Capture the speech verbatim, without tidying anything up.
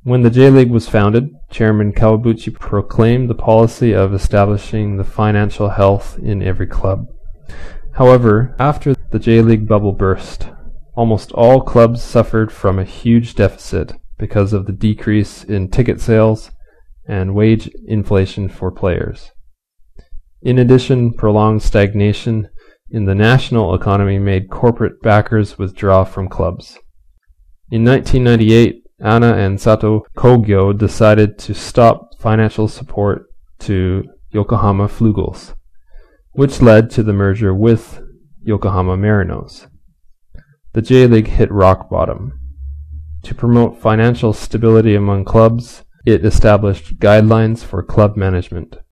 When the J-League was founded, Chairman Kawabuchi proclaimed the policy of establishing the financial health in every club. However, after the J-League bubble burst, almost all clubs suffered from a huge deficit because of the decrease in ticket sales and wage inflation for players. In addition, prolonged stagnation in the national economy made corporate backers withdraw from clubs. In nineteen ninety-eight, Ana and Sato Kogyo decided to stop financial support to Yokohama Flugels, which led to the merger with Yokohama Marinos. The J-League hit rock bottom. To promote financial stability among clubs, it established guidelines for club management.